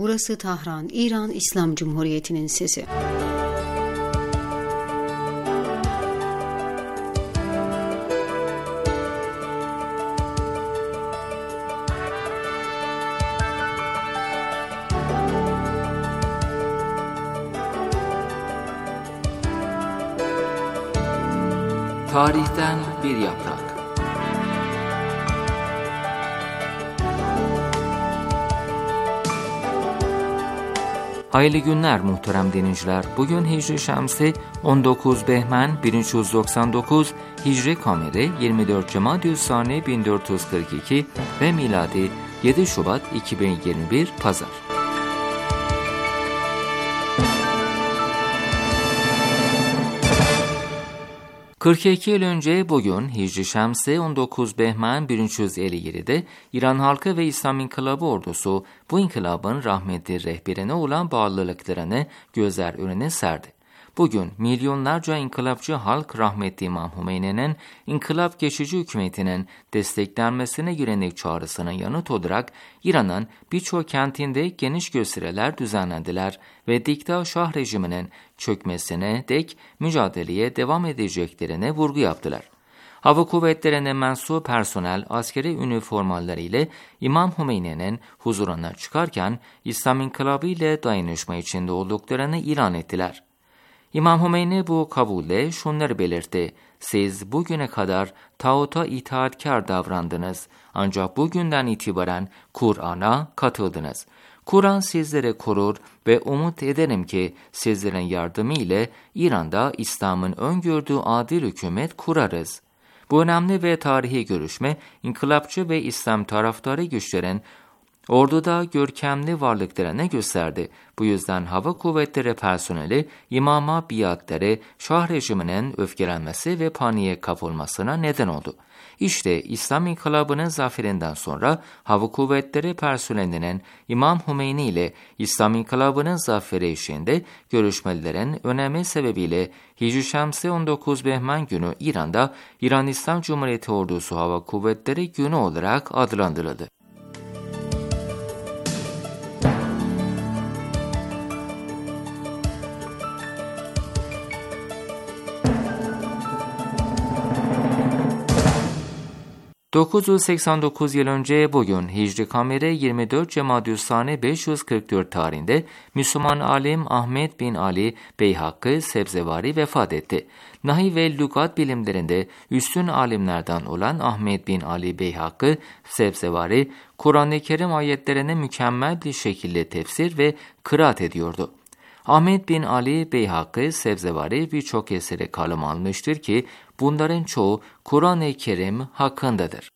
Burası Tahran, İran İslam Cumhuriyeti'nin sesi. Tarihten bir yaprak. Hayırlı günler muhterem dinleyiciler. Bugün Hicri Şemsi 19 Behmen 1399, Hicri Kameri 24 Cemaadü'l-Sani 1442 ve miladi 7 Şubat 2021 Pazar. ...42 yıl önce bugün Hicri Şemsi 19 Behmen 1357'de İran halkı ve İslam İnkılabı ordusu bu inkılabın rahmetli rehberine olan bağlılıklarını gözler önüne serdi. Bugün milyonlarca inkılapçı halk rahmetli İmam Hümeyni'nin inkılap geçici hükümetinin desteklenmesine yönelik çağrısının yanıt olarak İran'ın birçok kentinde geniş gösteriler düzenlendiler ve dikta şah rejiminin çökmesine dek mücadeleye devam edeceklerine vurgu yaptılar. Hava kuvvetlerine mensup personel askeri üniformaları ile İmam Hümeyni'nin huzuruna çıkarken İslam İnkılabı ile dayanışma içinde olduklarını ilan ettiler. İmam Hümeyni bu kabulle şunları belirtti: siz bugüne kadar tağuta itaatkar davrandınız. Ancak bugünden itibaren Kur'an'a katıldınız. Kur'an sizleri korur ve umut ederim ki sizlerin yardımı ile İran'da İslam'ın öngördüğü adil hükümet kurarız. Bu önemli ve tarihi görüşme, inkılapçı ve İslam taraftarı güçlerin orduda görkemli varlıklarını gösterdi. Bu yüzden hava kuvvetleri personeli imama biatleri Şah rejiminin öfkelenmesi ve paniğe kapılmasına neden oldu. İşte İslam İnkılabı'nın zaferinden sonra hava kuvvetleri personelinin İmam Hümeyni ile İslam İnkılabı'nın zaferi eşliğinde görüşmelerin önemi sebebiyle Hicri Şemsi 19 Behmen günü İran'da İran İslam Cumhuriyeti Ordusu Hava Kuvvetleri Günü olarak adlandırıldı. ...989 yıl önce bugün Hicri Kameri 24 Cemaadü'l-Sani 544 tarihinde Müslüman alim Ahmet bin Ali Beyhakkı Sebzevari vefat etti. Nahiv ve lügat bilimlerinde üstün alimlerden olan Ahmet bin Ali Beyhakkı Sebzevari, Kur'an-ı Kerim ayetlerini mükemmel bir şekilde tefsir ve kıraat ediyordu. Ahmet bin Ali Beyhakkı Sebzevari birçok eseri kaleme almıştır ki bunların çoğu Kur'an-ı Kerim hakkındadır.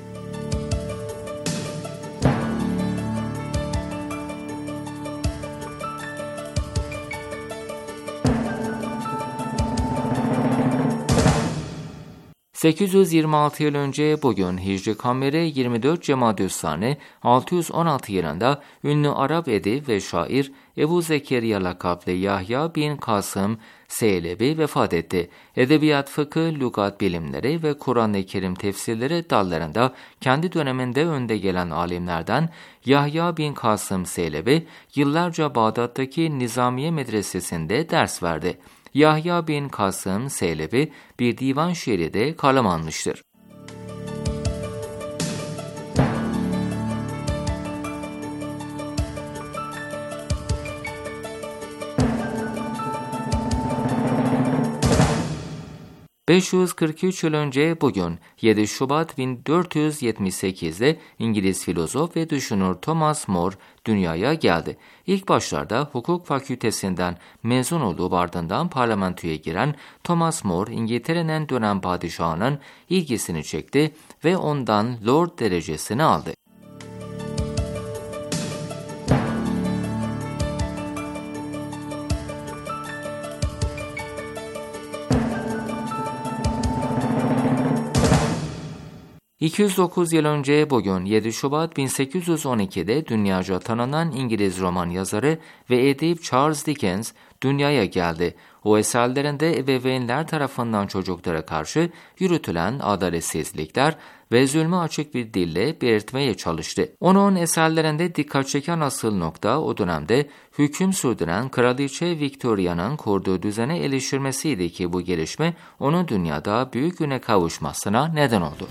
...826 yıl önce bugün Hicri Kameri 24 Cemaadü'l-Sani 616 yılında ünlü Arap edip ve şair Ebu Zekeriya lakaplı Yahya bin Kasım Seylebi vefat etti. Edebiyat, fıkıh, lügat bilimleri ve Kur'an-ı Kerim tefsirleri dallarında kendi döneminde önde gelen alimlerden Yahya bin Kasım Seylebi yıllarca Bağdat'taki Nizamiye Medresesi'nde ders verdi. Yahya bin Kasım Seylebi bir divan şiiri de kalem almıştır. ...543 yıl önce bugün 7 Şubat 1478'de İngiliz filozof ve düşünür Thomas More dünyaya geldi. İlk başlarda hukuk fakültesinden mezun olup ardından parlamentoya giren Thomas More, İngiltere'nin dönem padişahının ilgisini çekti ve ondan Lord derecesini aldı. 209 yıl önce bugün 7 Şubat 1812'de dünyaca tanınan İngiliz roman yazarı ve edip Charles Dickens dünyaya geldi. O eserlerinde ebeveynler tarafından çocuklara karşı yürütülen adaletsizlikler ve zulme açık bir dille belirtmeye çalıştı. Onun eserlerinde dikkat çeken asıl nokta o dönemde hüküm sürdüren Kraliçe Victoria'nın kurduğu düzene eleştirmesiydi ki bu gelişme onun dünyada büyük güne kavuşmasına neden oldu.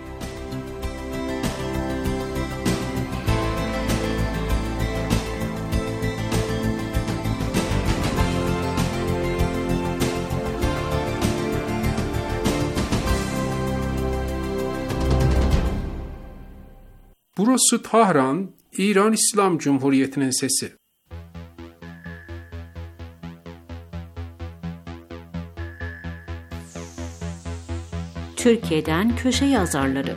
Burası Tahran, İran İslam Cumhuriyeti'nin sesi. Türkiye'den köşe yazarları.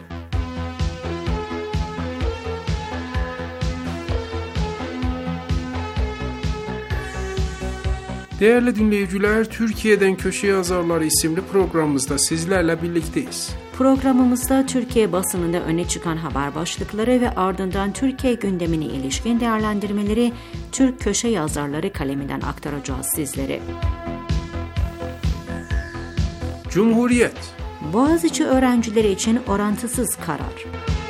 Değerli dinleyiciler, Türkiye'den Köşe Yazarları isimli programımızda sizlerle birlikteyiz. Programımızda Türkiye basınında öne çıkan haber başlıkları ve ardından Türkiye gündemine ilişkin değerlendirmeleri Türk köşe yazarları kaleminden aktaracağız sizlere. Cumhuriyet. Boğaziçi öğrencileri için orantısız karar.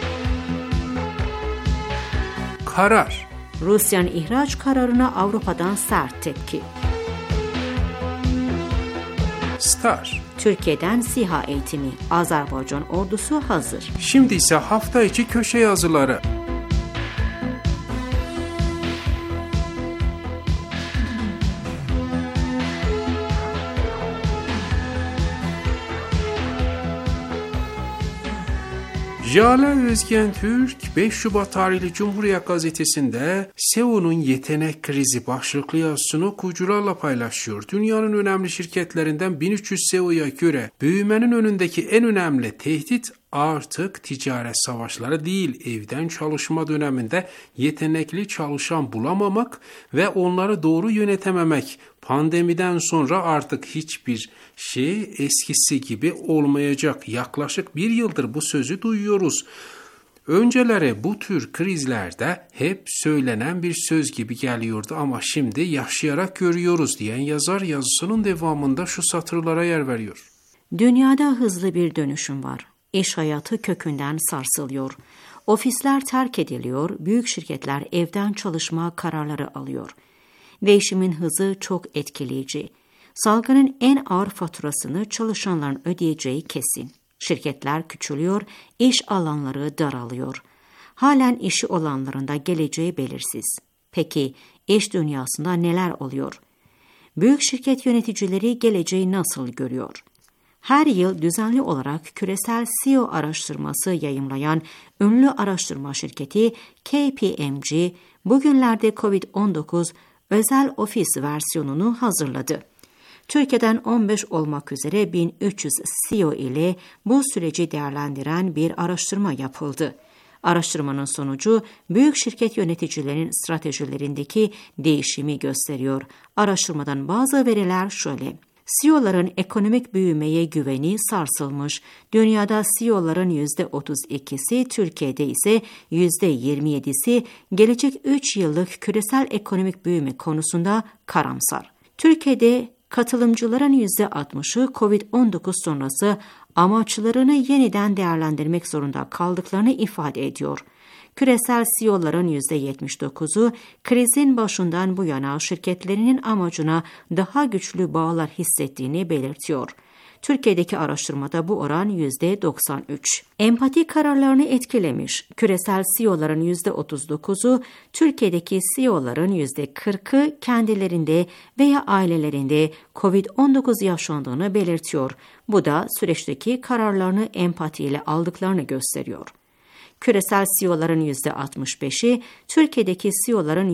Karar. Rusya'nın ihraç kararına Avrupa'dan sert tepki. Star. Türkiye'den SİHA eğitimi. Azerbaycan ordusu hazır. Şimdi ise hafta içi köşe yazıları. Jale Özgen Türk, 5 Şubat tarihli Cumhuriyet Gazetesi'nde SEO'nun yetenek krizi başlıklı yazısını okuyucularla paylaşıyor. Dünyanın önemli şirketlerinden 1300 SEO'ya göre büyümenin önündeki en önemli tehdit artık ticaret savaşları değil, evden çalışma döneminde yetenekli çalışan bulamamak ve onları doğru yönetememek. Pandemiden sonra artık hiçbir şey eskisi gibi olmayacak. Yaklaşık 1 yıldır bu sözü duyuyoruz. Önceleri bu tür krizlerde hep söylenen bir söz gibi geliyordu ama şimdi yaşayarak görüyoruz diyen yazar yazısının devamında şu satırlara yer veriyor. Dünyada hızlı bir dönüşüm var. İş hayatı kökünden sarsılıyor. Ofisler terk ediliyor, büyük şirketler evden çalışma kararları alıyor. Değişimin hızı çok etkileyici. Salgının en ağır faturasını çalışanların ödeyeceği kesin. Şirketler küçülüyor, iş alanları daralıyor. Halen işi olanların da geleceği belirsiz. Peki iş dünyasında neler oluyor? Büyük şirket yöneticileri geleceği nasıl görüyor? Her yıl düzenli olarak küresel SEO araştırması yayımlayan ünlü araştırma şirketi KPMG bugünlerde COVID-19 özel ofis versiyonunu hazırladı. Türkiye'den 15 olmak üzere 1300 SEO ile bu süreci değerlendiren bir araştırma yapıldı. Araştırmanın sonucu büyük şirket yöneticilerinin stratejilerindeki değişimi gösteriyor. Araştırmadan bazı veriler şöyle. CEO'ların ekonomik büyümeye güveni sarsılmış. Dünyada CEO'ların %32'si, Türkiye'de ise %27'si gelecek 3 yıllık küresel ekonomik büyüme konusunda karamsar. Türkiye'de katılımcıların %60'ı COVID-19 sonrası amaçlarını yeniden değerlendirmek zorunda kaldıklarını ifade ediyor. Küresel CEO'ların %79'u krizin başından bu yana şirketlerinin amacına daha güçlü bağlar hissettiğini belirtiyor. Türkiye'deki araştırmada bu oran %93. Empati kararlarını etkilemiş. Küresel CEO'ların %39'u, Türkiye'deki CEO'ların %40'ı kendilerinde veya ailelerinde COVID-19 yaşandığını belirtiyor. Bu da süreçteki kararlarını empatiyle aldıklarını gösteriyor. Küresel CEO'ların %65'i, Türkiye'deki CEO'ların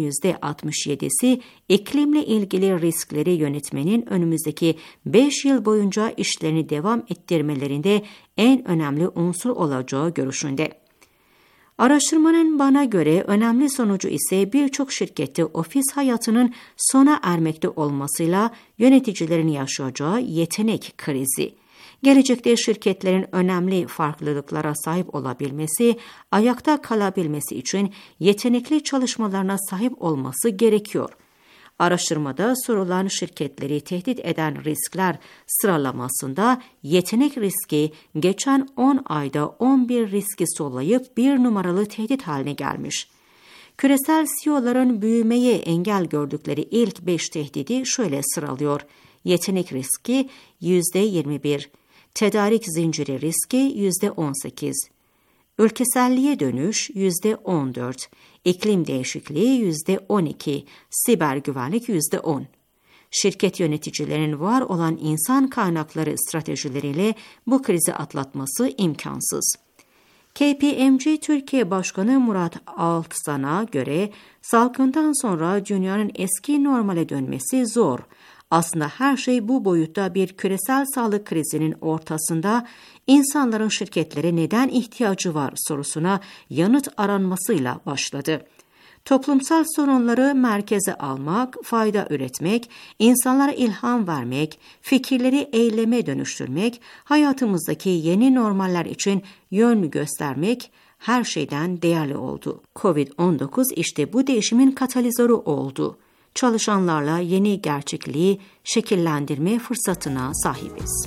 %67'si iklimle ilgili riskleri yönetmenin önümüzdeki 5 yıl boyunca işlerini devam ettirmelerinde en önemli unsur olacağı görüşünde. Araştırmanın bana göre önemli sonucu ise birçok şirkette ofis hayatının sona ermekte olmasıyla yöneticilerin yaşayacağı yetenek krizi. Gelecekte şirketlerin önemli farklılıklara sahip olabilmesi, ayakta kalabilmesi için yetenekli çalışmalarına sahip olması gerekiyor. Araştırmada sorulan şirketleri tehdit eden riskler sıralamasında yetenek riski geçen 10 ayda 11 riski sollayıp bir numaralı tehdit haline gelmiş. Küresel CEO'ların büyümeye engel gördükleri ilk 5 tehdidi şöyle sıralıyor. Yetenek riski %21, tedarik zinciri riski %18, ülkeselliğe dönüş %14, iklim değişikliği %12, siber güvenlik %10. Şirket yöneticilerinin var olan insan kaynakları stratejileriyle bu krizi atlatması imkansız. KPMG Türkiye Başkanı Murat Altzan'a göre salgından sonra dünyanın eski normale dönmesi zor. Aslında her şey bu boyutta bir küresel sağlık krizinin ortasında insanların şirketlere neden ihtiyacı var sorusuna yanıt aranmasıyla başladı. Toplumsal sorunları merkeze almak, fayda üretmek, insanlara ilham vermek, fikirleri eyleme dönüştürmek, hayatımızdaki yeni normaller için yön göstermek her şeyden değerli oldu. Covid-19 işte bu değişimin katalizörü oldu. Çalışanlarla yeni gerçekliği şekillendirme fırsatına sahibiz.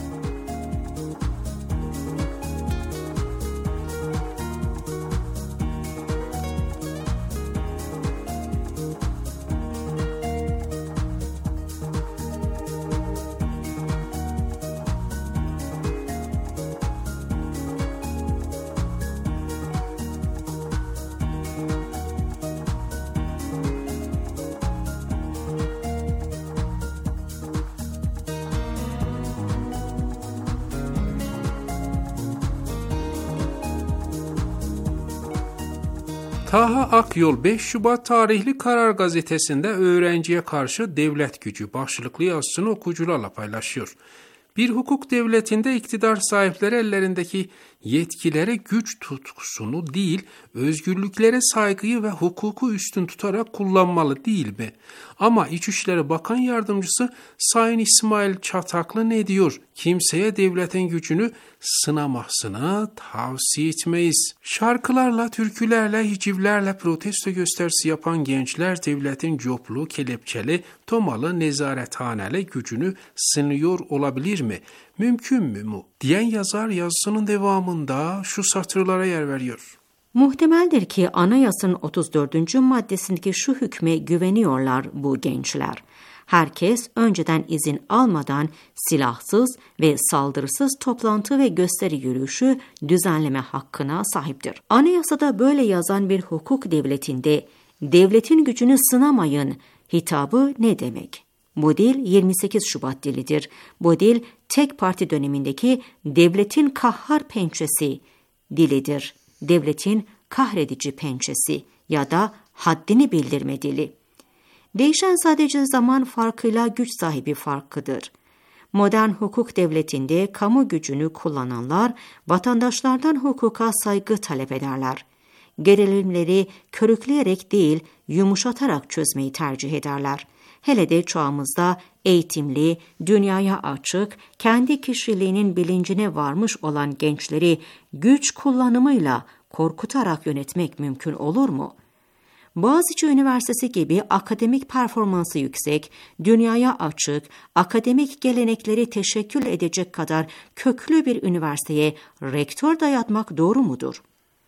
Taha Akyol 5 Şubat tarihli Karar Gazetesi'nde öğrenciye karşı devlet gücü başlıklı yazısını okuyucularla paylaşıyor. Bir hukuk devletinde iktidar sahipleri ellerindeki yetkilere güç tutkusunu değil, özgürlüklere saygıyı ve hukuku üstün tutarak kullanmalı değil mi? Ama İçişleri Bakan Yardımcısı Sayın İsmail Çataklı ne diyor? Kimseye devletin gücünü sınamasını tavsiye etmeyiz. Şarkılarla, türkülerle, hicivlerle protesto gösterisi yapan gençler devletin coplu, kelepçeli, tomalı, nezarethaneli gücünü sınıyor olabilir mi? Mümkün mü mu? Diyen yazar yazısının devamında şu satırlara yer veriyor. Muhtemeldir ki anayasanın 34. maddesindeki şu hükme güveniyorlar bu gençler. Herkes önceden izin almadan silahsız ve saldırısız toplantı ve gösteri yürüyüşü düzenleme hakkına sahiptir. Anayasada böyle yazan bir hukuk devletinde devletin gücünü sınamayın hitabı ne demek? Bu dil 28 Şubat dilidir. Bu dil tek parti dönemindeki devletin kahhar pençesi dilidir. Devletin kahredici pençesi ya da haddini bildirme dili. Değişen sadece zaman farkıyla güç sahibi farkıdır. Modern hukuk devletinde kamu gücünü kullananlar vatandaşlardan hukuka saygı talep ederler. Gerilimleri körükleyerek değil, yumuşatarak çözmeyi tercih ederler. Hele de çağımızda eğitimli, dünyaya açık, kendi kişiliğinin bilincine varmış olan gençleri güç kullanımıyla korkutarak yönetmek mümkün olur mu? Boğaziçi Üniversitesi gibi akademik performansı yüksek, dünyaya açık, akademik gelenekleri teşekkül edecek kadar köklü bir üniversiteye rektör dayatmak doğru mudur?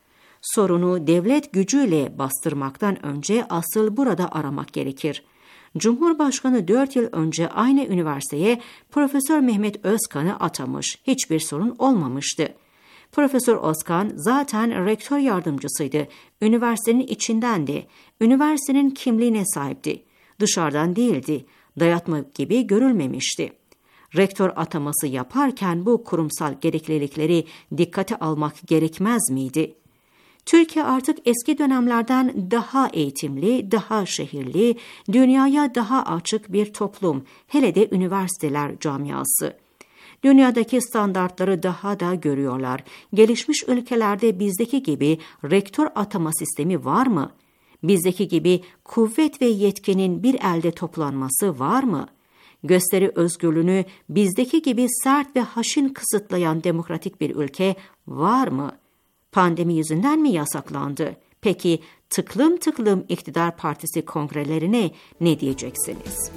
Sorunu devlet gücüyle bastırmaktan önce asıl burada aramak gerekir. Cumhurbaşkanı 4 yıl önce aynı üniversiteye Profesör Mehmet Özkan'ı atamış. Hiçbir sorun olmamıştı. Profesör Özkan zaten rektör yardımcısıydı. Üniversitenin içindendi. Üniversitenin kimliğine sahipti. Dışarıdan değildi. Dayatma gibi görülmemişti. Rektör ataması yaparken bu kurumsal gereklilikleri dikkate almak gerekmez miydi? Türkiye artık eski dönemlerden daha eğitimli, daha şehirli, dünyaya daha açık bir toplum, hele de üniversiteler camiası. Dünyadaki standartları daha da görüyorlar. Gelişmiş ülkelerde bizdeki gibi rektör atama sistemi var mı? Bizdeki gibi kuvvet ve yetkinin bir elde toplanması var mı? gösteri özgürlüğünü bizdeki gibi sert ve haşin kısıtlayan demokratik bir ülke var mı? Pandemi yüzünden mi yasaklandı? Peki tıklım tıklım iktidar partisi kongrelerine ne diyeceksiniz?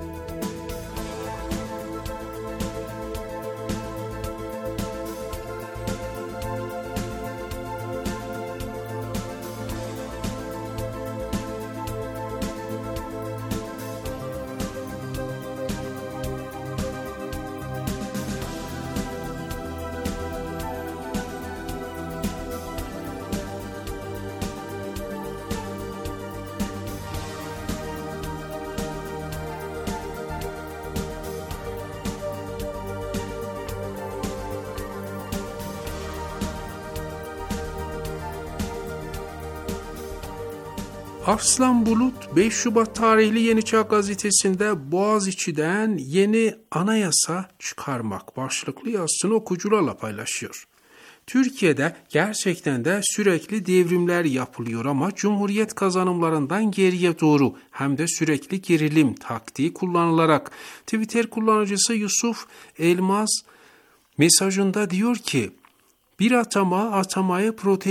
Arslan Bulut 5 Şubat tarihli Yeni Çağ gazetesinde Boğaziçi'den yeni anayasa çıkarmak başlıklı yazısını okuyucularla paylaşıyor. Türkiye'de gerçekten de sürekli devrimler yapılıyor ama Cumhuriyet kazanımlarından geriye doğru hem de sürekli gerilim taktiği kullanılarak. Twitter kullanıcısı Yusuf Elmaz mesajında diyor ki, bir atamayı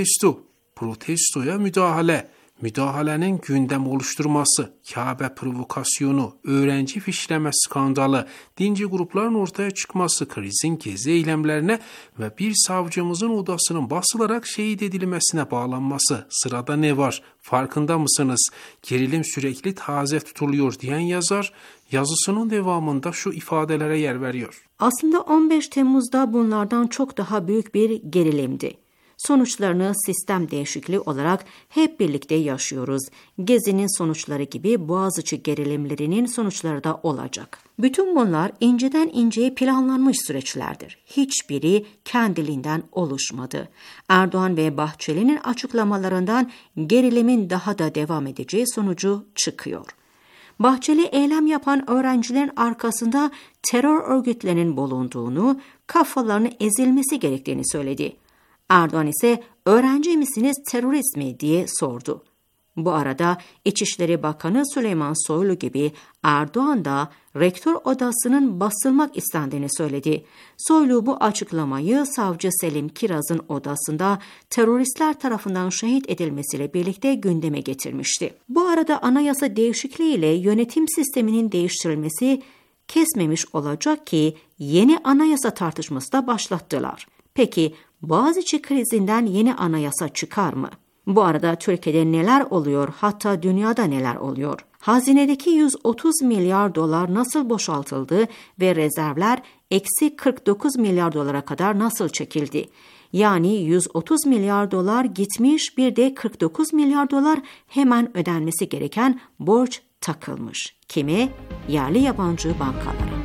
protestoya müdahale, müdahalenin gündem oluşturması, Kabe provokasyonu, öğrenci fişleme skandalı, dinci grupların ortaya çıkması, krizin gezi eylemlerine ve bir savcımızın odasının basılarak şehit edilmesine bağlanması. Sırada ne var? Farkında mısınız? Gerilim sürekli taze tutuluyor diyen yazar, yazısının devamında şu ifadelere yer veriyor. Aslında 15 Temmuz'da bunlardan çok daha büyük bir gerilimdi. Sonuçlarını sistem değişikliği olarak hep birlikte yaşıyoruz. Gezi'nin sonuçları gibi Boğaziçi gerilimlerinin sonuçları da olacak. Bütün bunlar inceden inceye planlanmış süreçlerdir. Hiçbiri kendiliğinden oluşmadı. Erdoğan ve Bahçeli'nin açıklamalarından gerilimin daha da devam edeceği sonucu çıkıyor. Bahçeli eylem yapan öğrencilerin arkasında terör örgütlerinin bulunduğunu, kafalarının ezilmesi gerektiğini söyledi. Erdoğan ise öğrenci misiniz terörist mi diye sordu. Bu arada İçişleri Bakanı Süleyman Soylu gibi Erdoğan da rektör odasının basılmak istendiğini söyledi. Soylu bu açıklamayı savcı Selim Kiraz'ın odasında teröristler tarafından şehit edilmesiyle birlikte gündeme getirmişti. Bu arada anayasa değişikliğiyle yönetim sisteminin değiştirilmesi kesmemiş olacak ki yeni anayasa tartışması da başlattılar. Peki Boğaziçi krizinden yeni anayasa çıkar mı? Bu arada Türkiye'de neler oluyor, hatta dünyada neler oluyor? Hazinedeki 130 milyar dolar nasıl boşaltıldı ve rezervler eksi 49 milyar dolara kadar nasıl çekildi? Yani 130 milyar dolar gitmiş, bir de 49 milyar dolar hemen ödenmesi gereken borç takılmış. Kime? Yerli yabancı bankalara.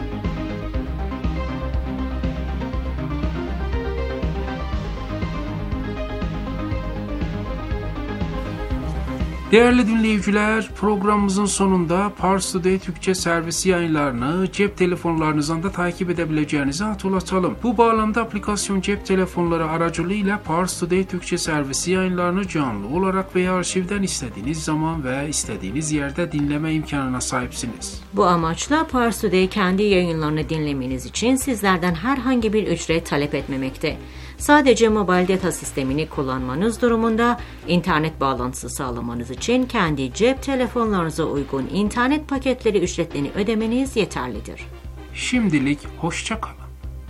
Değerli dinleyiciler, programımızın sonunda Pars Today Türkçe servisi yayınlarını cep telefonlarınızdan da takip edebileceğinizi hatırlatalım. Bu bağlamda aplikasyon cep telefonları aracılığıyla Pars Today Türkçe servisi yayınlarını canlı olarak veya arşivden istediğiniz zaman ve istediğiniz yerde dinleme imkanına sahipsiniz. Bu amaçla Pars Today kendi yayınlarını dinlemeniz için sizlerden herhangi bir ücret talep etmemekte. Sadece mobil data sistemini kullanmanız durumunda internet bağlantısı sağlamanız için kendi cep telefonlarınıza uygun internet paketleri ücretlerini ödemeniz yeterlidir. Şimdilik hoşça kalın.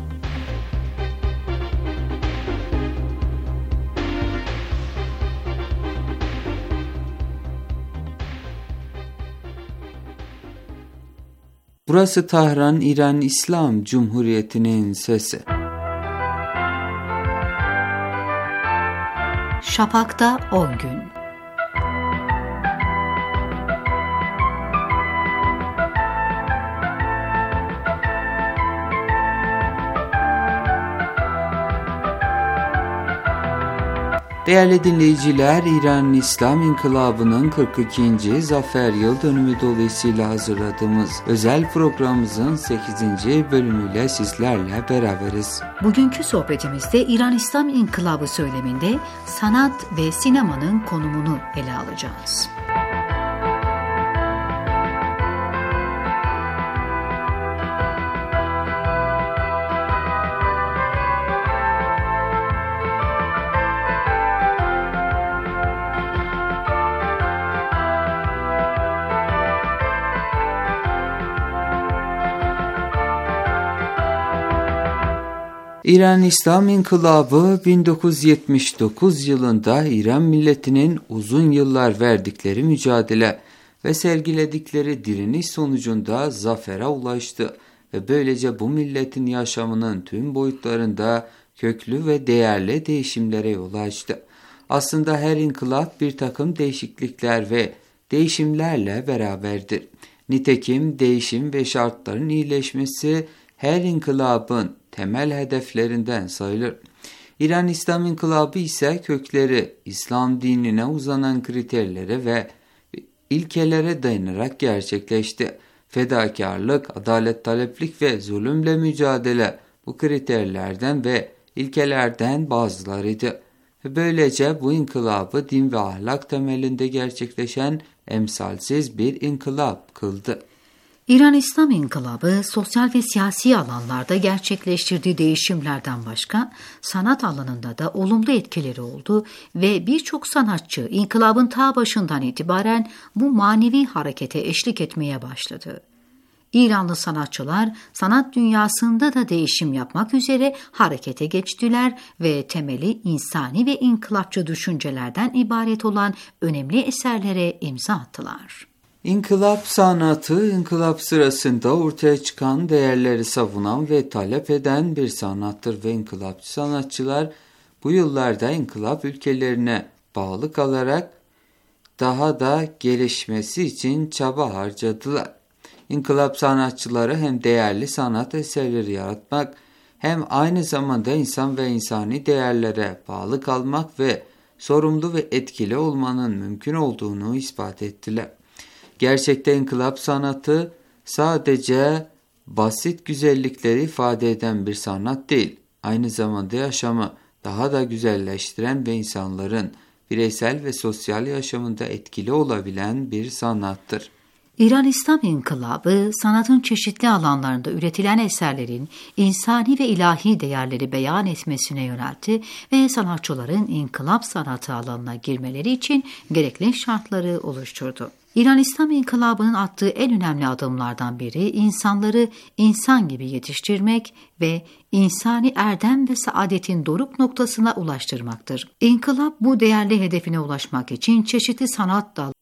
Burası Tahran, İran İslam Cumhuriyeti'nin sesi. Şafak'ta 10 gün. Değerli dinleyiciler, İran İslam İnkılabı'nın 42. Zafer Yıl Dönümü dolayısıyla hazırladığımız özel programımızın 8. bölümüyle sizlerle beraberiz. Bugünkü sohbetimizde İran İslam İnkılabı söyleminde sanat ve sinemanın konumunu ele alacağız. İran İslam İnkılabı 1979 yılında İran milletinin uzun yıllar verdikleri mücadele ve sergiledikleri direniş sonucunda zafere ulaştı ve böylece bu milletin yaşamının tüm boyutlarında köklü ve değerli değişimlere yol açtı. Aslında her inkılap bir takım değişiklikler ve değişimlerle beraberdir. Nitekim değişim ve şartların iyileşmesi her inkılabın temel hedeflerinden sayılır. İran İslam İnkılabı ise kökleri İslam dinine uzanan kriterlere ve ilkelere dayanarak gerçekleşti. Fedakarlık, adalet taleplik ve zulümle mücadele bu kriterlerden ve ilkelerden bazılarıydı. Böylece bu inkılabı din ve ahlak temelinde gerçekleşen emsalsiz bir inkılap kıldı. İran İslam İnkılabı sosyal ve siyasi alanlarda gerçekleştirdiği değişimlerden başka sanat alanında da olumlu etkileri oldu ve birçok sanatçı inkılabın ta başından itibaren bu manevi harekete eşlik etmeye başladı. İranlı sanatçılar sanat dünyasında da değişim yapmak üzere harekete geçtiler ve temeli insani ve inkılapçı düşüncelerden ibaret olan önemli eserlere imza attılar. İnkılap sanatı, inkılap sırasında ortaya çıkan değerleri savunan ve talep eden bir sanattır ve inkılapçı sanatçılar bu yıllarda inkılap ülkelerine bağlı kalarak daha da gelişmesi için çaba harcadılar. İnkılap sanatçıları hem değerli sanat eserleri yaratmak hem aynı zamanda insan ve insani değerlere bağlı kalmak ve sorumlu ve etkili olmanın mümkün olduğunu ispat ettiler. Gerçekte inkılap sanatı sadece basit güzellikleri ifade eden bir sanat değil, aynı zamanda yaşamı daha da güzelleştiren ve insanların bireysel ve sosyal yaşamında etkili olabilen bir sanattır. İran İslam İnkılabı, sanatın çeşitli alanlarında üretilen eserlerin insani ve ilahi değerleri beyan etmesine yöneltti ve sanatçıların inkılap sanatı alanına girmeleri için gerekli şartları oluşturdu. İran İslam İnkılabı'nın attığı en önemli adımlardan biri insanları insan gibi yetiştirmek ve insani erdem ve saadetin doruk noktasına ulaştırmaktır. İnkılap bu değerli hedefine ulaşmak için çeşitli sanat dalları